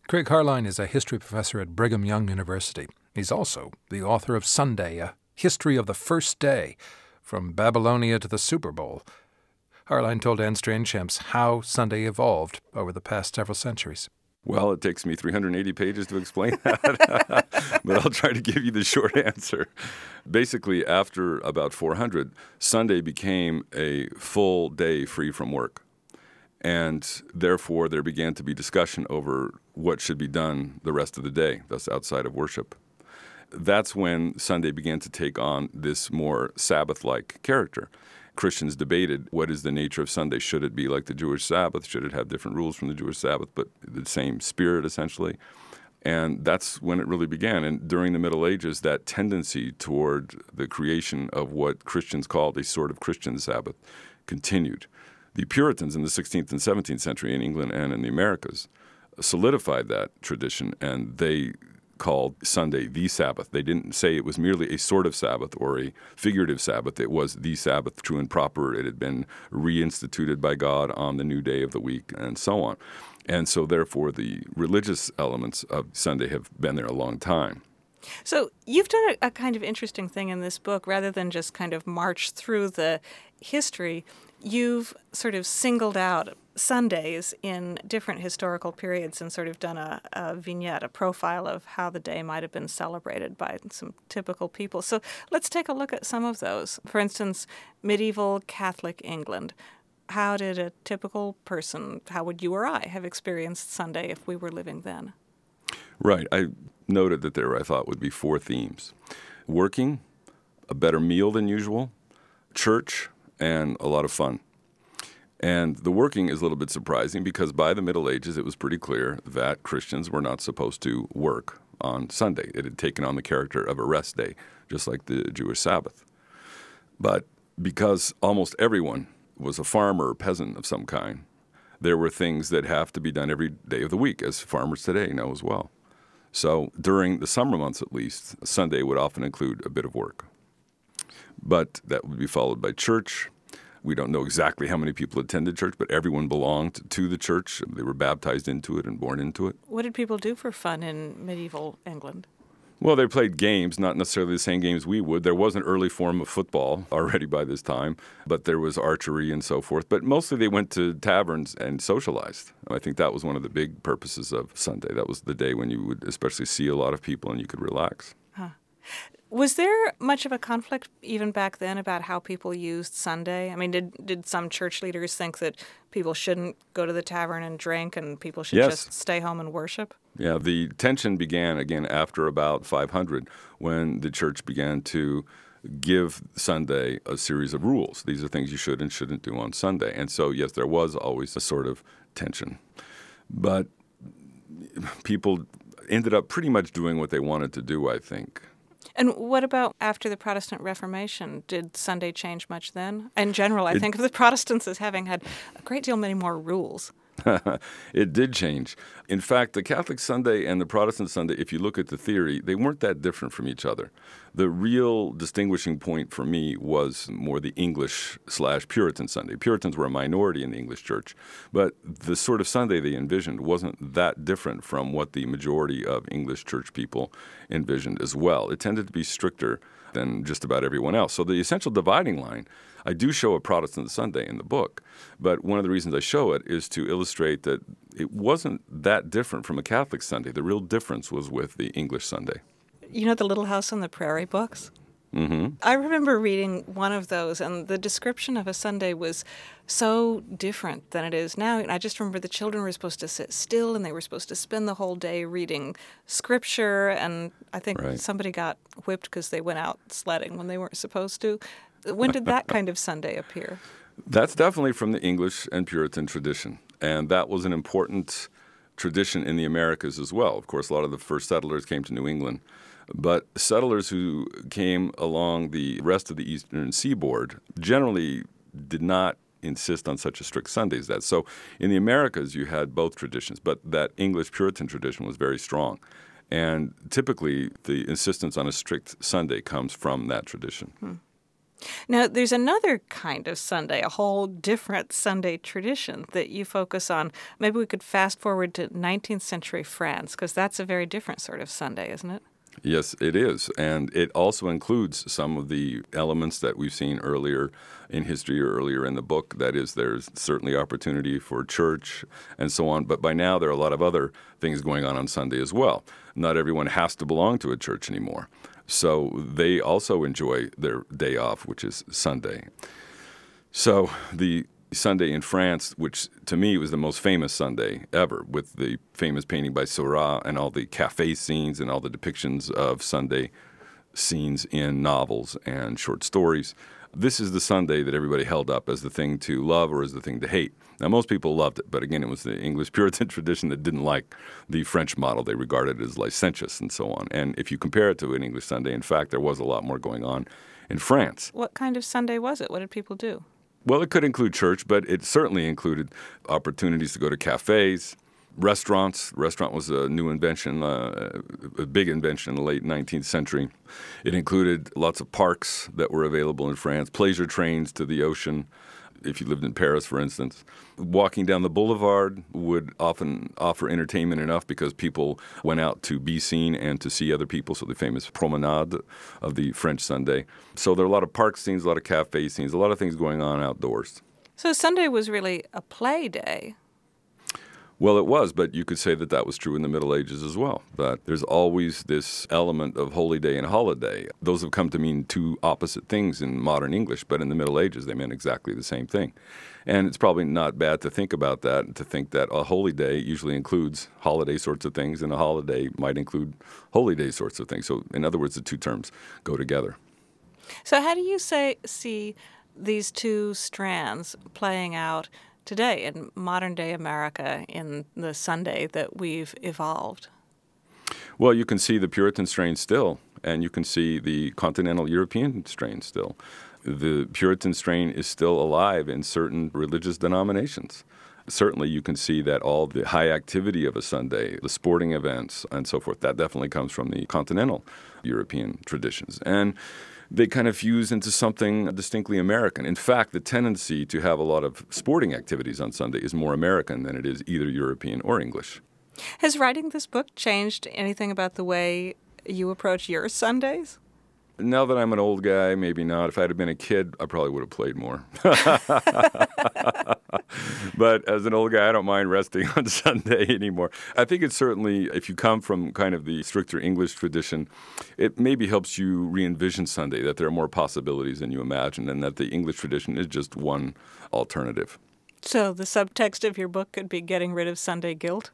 Craig Harline is a history professor at Brigham Young University. He's also the author of Sunday, A History of the First Day, From Babylonia to the Super Bowl. Harline told Anne Strainchamps how Sunday evolved over the past several centuries. Well, it takes me 380 pages to explain that, but I'll try to give you the short answer. Basically, after about 400, Sunday became a full day free from work. And therefore, there began to be discussion over what should be done the rest of the day, thus outside of worship. That's when Sunday began to take on this more Sabbath-like character. Christians debated what is the nature of Sunday. Should it be like the Jewish Sabbath? Should it have different rules from the Jewish Sabbath, but the same spirit, essentially? And that's when it really began. And during the Middle Ages, that tendency toward the creation of what Christians called a sort of Christian Sabbath continued. The Puritans in the 16th and 17th century in England and in the Americas solidified that tradition, and they called Sunday the Sabbath. They didn't say it was merely a sort of Sabbath or a figurative Sabbath. It was the Sabbath, true and proper. It had been reinstituted by God on the new day of the week, and so on. And so, therefore, the religious elements of Sunday have been there a long time. So you've done a kind of interesting thing in this book. Rather than just kind of march through the history, you've sort of singled out Sundays in different historical periods and sort of done a vignette, a profile of how the day might have been celebrated by some typical people. So let's take a look at some of those. For instance, medieval Catholic England. How did a typical person, how would you or I have experienced Sunday if we were living then? Right. I noted that there, I thought, would be 4 themes. Working, a better meal than usual, church, and a lot of fun. And the working is a little bit surprising because by the Middle Ages, it was pretty clear that Christians were not supposed to work on Sunday. It had taken on the character of a rest day, just like the Jewish Sabbath. But because almost everyone was a farmer or peasant of some kind, there were things that have to be done every day of the week, as farmers today know as well. So during the summer months, at least, Sunday would often include a bit of work. But that would be followed by church. We don't know exactly how many people attended church, but everyone belonged to the church. They were baptized into it and born into it. What did people do for fun in medieval England? Well, they played games, not necessarily the same games we would. There was an early form of football already by this time, but there was archery and so forth. But mostly they went to taverns and socialized. I think that was one of the big purposes of Sunday. That was the day when you would especially see a lot of people and you could relax. Huh. Was there much of a conflict even back then about how people used Sunday? I mean, did some church leaders think that people shouldn't go to the tavern and drink and people should just stay home and worship? Yeah, the tension began again after about 500 when the church began to give Sunday a series of rules. These are things you should and shouldn't do on Sunday. And so, yes, there was always a sort of tension. But people ended up pretty much doing what they wanted to do, I think. And what about after the Protestant Reformation? Did Sunday change much then? In general, I think of the Protestants as having had a great deal many more rules. It did change. In fact, the Catholic Sunday and the Protestant Sunday, if you look at the theory, they weren't that different from each other. The real distinguishing point for me was more the English/Puritan Sunday. Puritans were a minority in the English church, but the sort of Sunday they envisioned wasn't that different from what the majority of English church people envisioned as well. It tended to be stricter than just about everyone else. So the essential dividing line, I do show a Protestant Sunday in the book, but one of the reasons I show it is to illustrate that it wasn't that different from a Catholic Sunday. The real difference was with the English Sunday. You know the Little House on the Prairie books? Mm-hmm. I remember reading one of those, and the description of a Sunday was so different than it is now. And I just remember the children were supposed to sit still, and they were supposed to spend the whole day reading scripture, and I think somebody got whipped because they went out sledding when they weren't supposed to. When did that kind of Sunday appear? That's definitely from the English and Puritan tradition, and that was an important tradition in the Americas as well. Of course, a lot of the first settlers came to New England, but settlers who came along the rest of the eastern seaboard generally did not insist on such a strict Sunday as that. So in the Americas, you had both traditions, but that English Puritan tradition was very strong. And typically, the insistence on a strict Sunday comes from that tradition. Now, there's another kind of Sunday, a whole different Sunday tradition that you focus on. Maybe we could fast forward to 19th century France, because that's a very different sort of Sunday, isn't it? Yes, it is. And it also includes some of the elements that we've seen earlier in history or earlier in the book. That is, there's certainly opportunity for church and so on. But by now, there are a lot of other things going on Sunday as well. Not everyone has to belong to a church anymore. So they also enjoy their day off, which is Sunday. So the Sunday in France, which to me was the most famous Sunday ever, with the famous painting by Seurat and all the cafe scenes and all the depictions of Sunday scenes in novels and short stories. This is the Sunday that everybody held up as the thing to love or as the thing to hate. Now, most people loved it, but again, it was the English Puritan tradition that didn't like the French model. They regarded it as licentious and so on. And if you compare it to an English Sunday, in fact, there was a lot more going on in France. What kind of Sunday was it? What did people do? Well, it could include church, but it certainly included opportunities to go to cafes, restaurants. Restaurant was a new invention, a big invention in the late 19th century. It included lots of parks that were available in France, pleasure trains to the ocean. If you lived in Paris, for instance, walking down the boulevard would often offer entertainment enough because people went out to be seen and to see other people, so the famous promenade of the French Sunday. So there are a lot of park scenes, a lot of cafe scenes, a lot of things going on outdoors. So Sunday was really a play day. Well, it was, but you could say that that was true in the Middle Ages as well, that there's always this element of holy day and holiday. Those have come to mean two opposite things in modern English, but in the Middle Ages they meant exactly the same thing. And it's probably not bad to think about that and to think that a holy day usually includes holiday sorts of things, and a holiday might include holy day sorts of things. So in other words, the two terms go together. So how do you see these two strands playing out today in modern-day America in the Sunday that we've evolved? Well, you can see the Puritan strain still, and you can see the continental European strain still. The Puritan strain is still alive in certain religious denominations. Certainly you can see that all the high activity of a Sunday, the sporting events and so forth, that definitely comes from the continental European traditions. And they kind of fuse into something distinctly American. In fact, the tendency to have a lot of sporting activities on Sunday is more American than it is either European or English. Has writing this book changed anything about the way you approach your Sundays? Now that I'm an old guy, maybe not. If I had been a kid, I probably would have played more. But as an old guy, I don't mind resting on Sunday anymore. I think it's certainly, if you come from kind of the stricter English tradition, it maybe helps you re-envision Sunday, that there are more possibilities than you imagine, and that the English tradition is just one alternative. So the subtext of your book could be getting rid of Sunday guilt?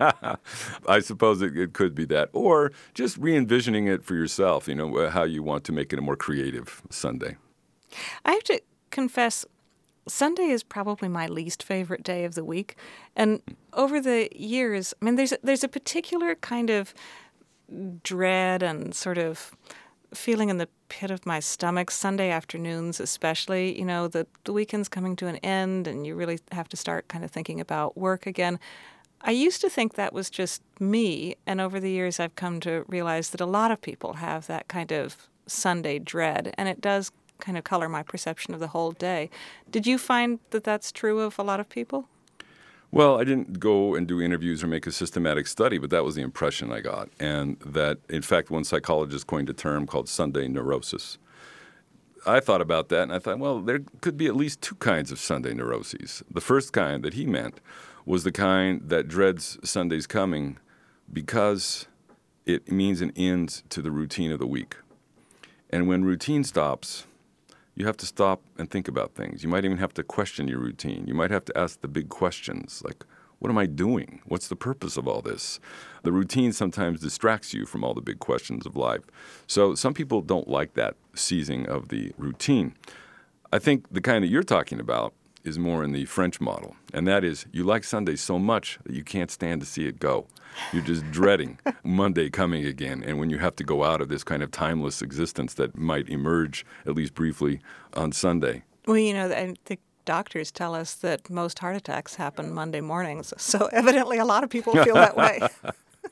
I suppose it could be that. Or just re-envisioning it for yourself, how you want to make it a more creative Sunday. I have to confess, Sunday is probably my least favorite day of the week. And over the years, I mean, there's a particular kind of dread and sort of feeling in the pit of my stomach, Sunday afternoons especially, the weekend's coming to an end and you really have to start kind of thinking about work again. I used to think that was just me, and over the years I've come to realize that a lot of people have that kind of Sunday dread, and it does kind of color my perception of the whole day. Did you find that that's true of a lot of people? Well, I didn't go and do interviews or make a systematic study, but that was the impression I got. And that, in fact, one psychologist coined a term called Sunday neurosis. I thought about that, and I thought, well, there could be at least two kinds of Sunday neuroses. The first kind that he meant was the kind that dreads Sunday's coming because it means an end to the routine of the week. And when routine stops, you have to stop and think about things. You might even have to question your routine. You might have to ask the big questions like, what am I doing? What's the purpose of all this? The routine sometimes distracts you from all the big questions of life. So some people don't like that seizing of the routine. I think the kind that you're talking about is more in the French model, and that is you like Sunday so much that you can't stand to see it go. You're just dreading Monday coming again, and when you have to go out of this kind of timeless existence that might emerge, at least briefly, on Sunday. Well, I think doctors tell us that most heart attacks happen Monday mornings, so evidently a lot of people feel that way.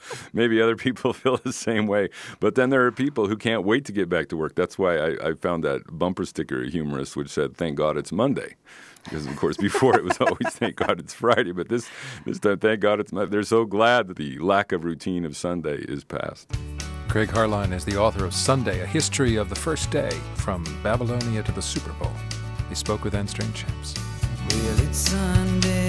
maybe other people feel the same way. But then there are people who can't wait to get back to work. That's why I found that bumper sticker humorous, which said, "Thank God it's Monday." Because, of course, before it was always, "Thank God it's Friday." But this time, thank God it's Monday. They're so glad that the lack of routine of Sunday is past. Craig Harline is the author of Sunday, A History of the First Day, From Babylonia to the Super Bowl. He spoke with Anne Strang Champs. Well, it's Sunday.